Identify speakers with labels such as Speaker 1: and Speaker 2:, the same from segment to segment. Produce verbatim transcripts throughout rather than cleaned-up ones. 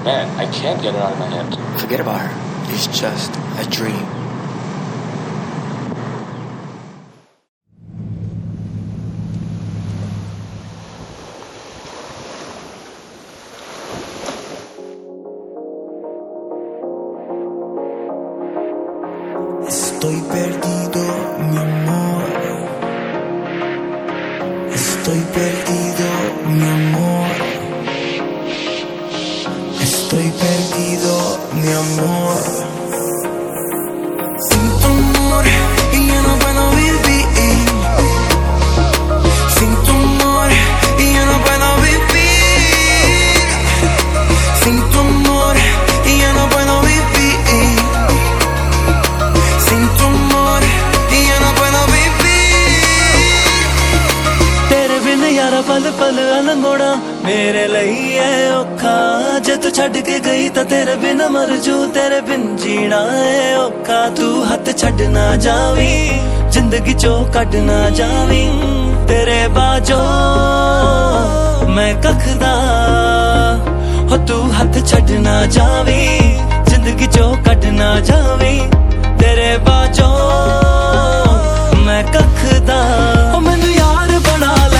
Speaker 1: Man, I can't get her out of my head.
Speaker 2: Forget about her. It's just a dream.
Speaker 3: Estoy perdido, mi amor. Estoy perdido, mi amor. Estoy perdido, mi amor. Sin tu amor y yo no puedo vivir. Sin tu amor y yo no puedo vivir. Sin tu amor y yo no puedo vivir. Sin tu amor y yo no puedo vivir.
Speaker 4: तेरे बिन यारा पल पल अनमोड़ा मेरे लिए है औखा जे तू छड़ के गई तो तेरे बिन मर जू तेरे बिन जीना है औखा तू हथ छड़ ना जावी जिंदगी चो कट ना जावी तेरे बाजो मैं कखदा हो तू हथ छड़ ना जावी जिंदगी चो कट ना जावी तेरे बाजो मैं कखदा ओ मैनू यार बना ले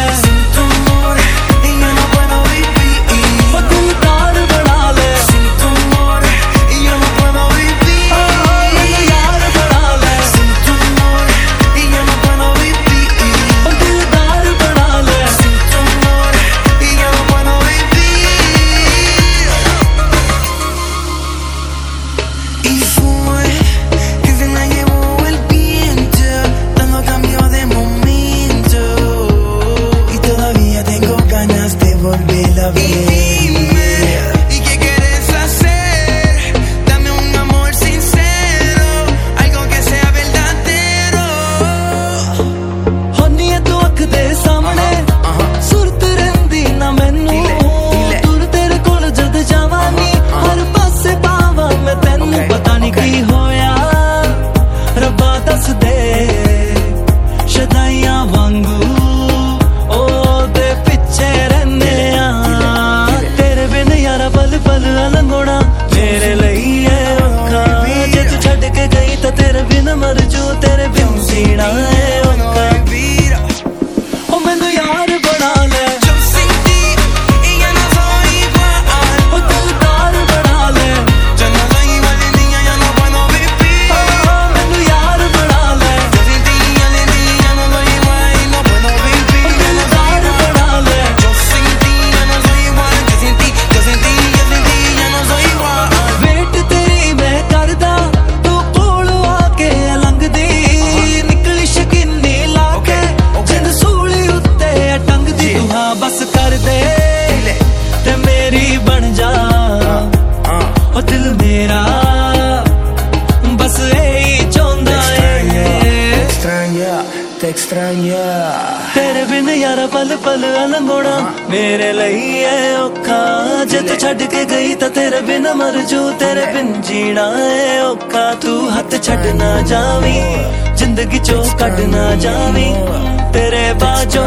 Speaker 4: तेरे बिन यारा पल पल अनमोड़ा मेरे लिए है औखा जे तू छड़ के गई तो तेरे बिन मर जू तेरे बिन जीना है औखा तू हथ छड़ ना जावी जिंदगी चो कट ना जावी तेरे बाजो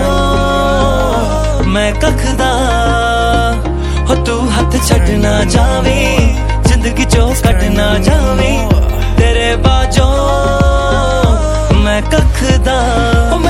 Speaker 4: मैं कखदा हो तू हथ छड़ ना जावी जिंदगी चो कट ना जावी तेरे बाजो मैं कखदा